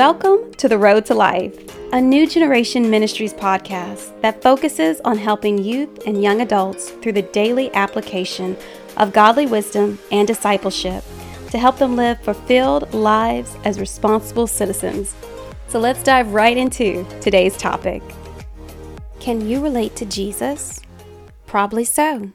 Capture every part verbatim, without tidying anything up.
Welcome to The Road to Life, a New Generation Ministries podcast that focuses on helping youth and young adults through the daily application of godly wisdom and discipleship to help them live fulfilled lives as responsible citizens. So let's dive right into today's topic. Can you relate to Jesus? Probably so.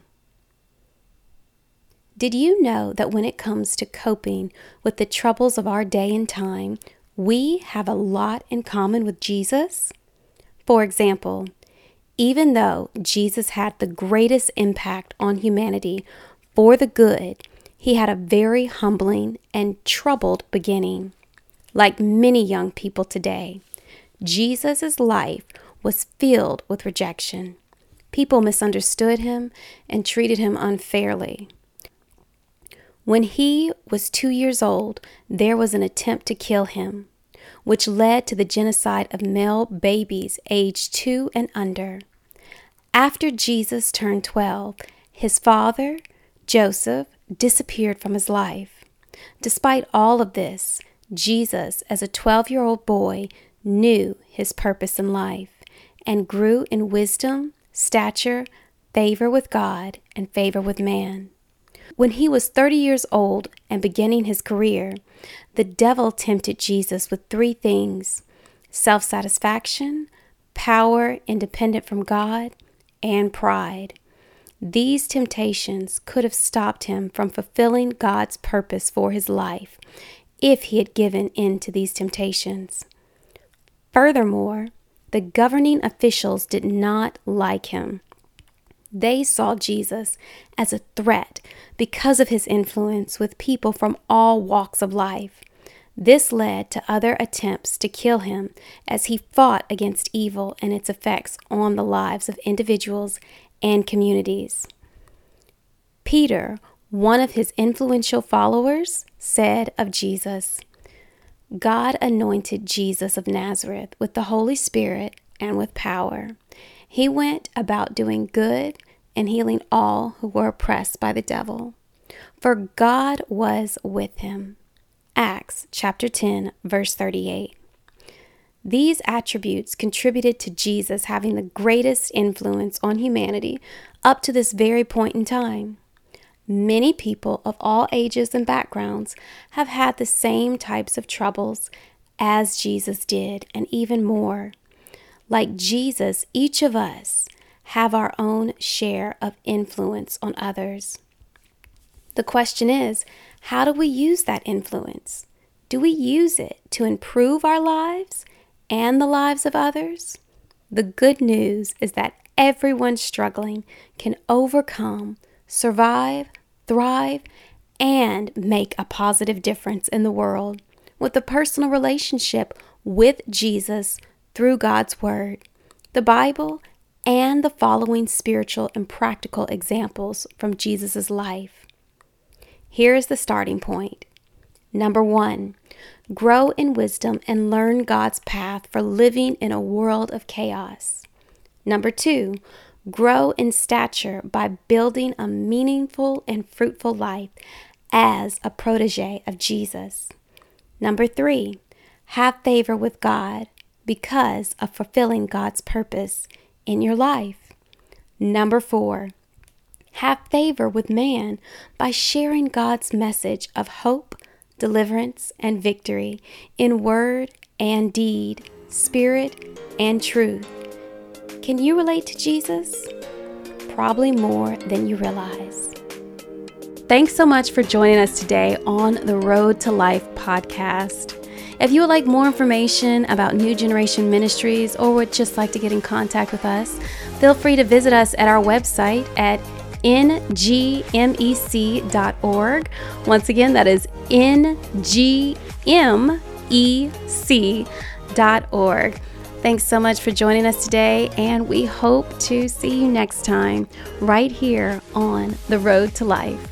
Did you know that when it comes to coping with the troubles of our day and time, we have a lot in common with Jesus? For example, even though Jesus had the greatest impact on humanity for the good, he had a very humbling and troubled beginning. Like many young people today, Jesus' life was filled with rejection. People misunderstood him and treated him unfairly. When he was two years old, there was an attempt to kill him, which led to the genocide of male babies aged two and under. After Jesus turned twelve, his father, Joseph, disappeared from his life. Despite all of this, Jesus, as a twelve-year-old boy, knew his purpose in life and grew in wisdom, stature, favor with God, and favor with man. When he was thirty years old and beginning his career, the devil tempted Jesus with three things: self-satisfaction, power independent from God, and pride. These temptations could have stopped him from fulfilling God's purpose for his life if he had given in to these temptations. Furthermore, the governing officials did not like him. They saw Jesus as a threat because of his influence with people from all walks of life. This led to other attempts to kill him as he fought against evil and its effects on the lives of individuals and communities. Peter, one of his influential followers, said of Jesus, "God anointed Jesus of Nazareth with the Holy Spirit and with power. He went about doing good and healing all who were oppressed by the devil, for God was with him." Acts chapter ten, verse thirty-eight. These attributes contributed to Jesus having the greatest influence on humanity up to this very point in time. Many people of all ages and backgrounds have had the same types of troubles as Jesus did, and even more. Like Jesus, each of us have our own share of influence on others. The question is, how do we use that influence? Do we use it to improve our lives and the lives of others? The good news is that everyone struggling can overcome, survive, thrive, and make a positive difference in the world with a personal relationship with Jesus through God's Word, the Bible, and the following spiritual and practical examples from Jesus' life. Here is the starting point. Number one, grow in wisdom and learn God's path for living in a world of chaos. Number two, grow in stature by building a meaningful and fruitful life as a protege of Jesus. Number three, have favor with God because of fulfilling God's purpose in your life. Number four, have favor with man by sharing God's message of hope, deliverance, and victory in word and deed, spirit and truth. Can you relate to Jesus? Probably more than you realize. Thanks so much for joining us today on the Road to Life podcast. If you would like more information about New Generation Ministries or would just like to get in contact with us, feel free to visit us at our website at N G M E C dot org. Once again, that is N G M E C dot org. Thanks so much for joining us today, and we hope to see you next time right here on The Road to Life.